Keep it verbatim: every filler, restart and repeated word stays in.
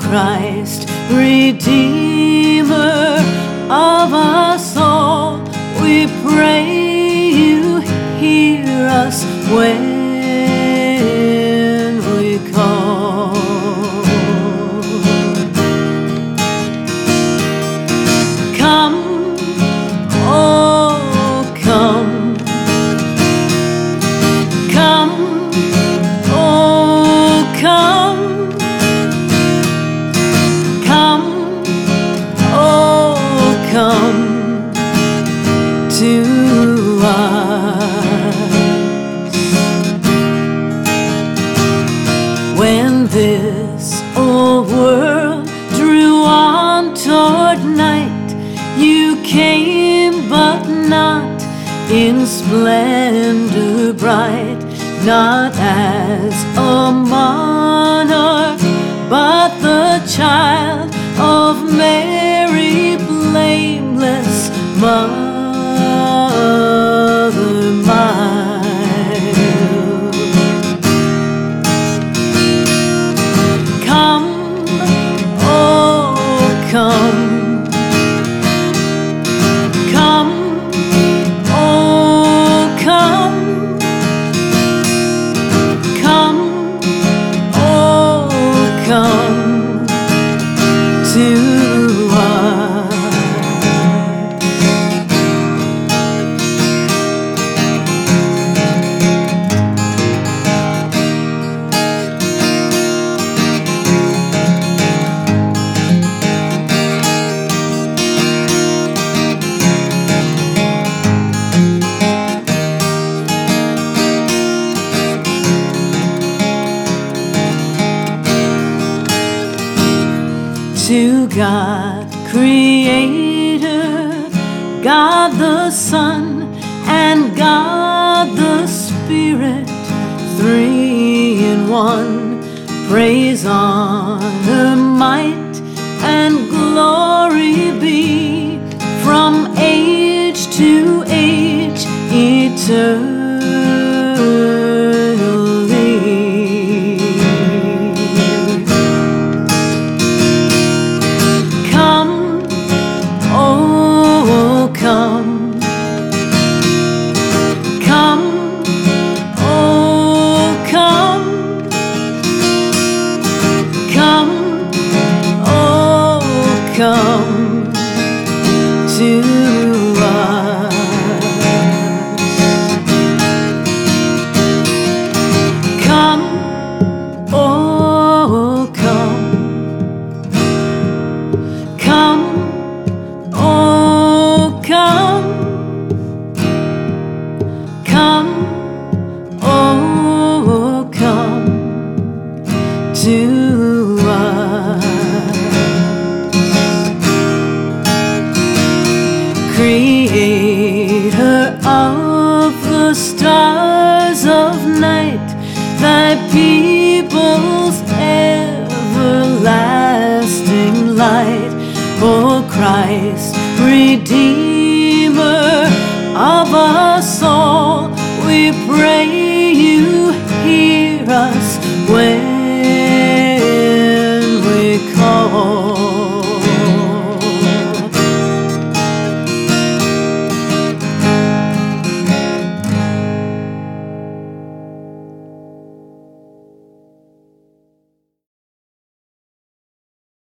Christ, Redeemer of us all, we pray you hear us when we call. Come, oh come, come, oh come, come, oh come to us. When this old world drew on toward night, you came, but not in splendor bright, not as a monarch, but the child of Mary, blameless mother mild. Come, oh come, come, oh come, come, oh come to us. To God, Creator, God the Son, and God the Spirit, three in one, praise, honor, might, and glory be from age to age, eternally. Come, come, oh come, come, oh come to us. Come, oh come, come, oh come, come, oh come to us. Creator of the stars of night, thy people's everlasting light, O Christ, Redeemer of us all, we pray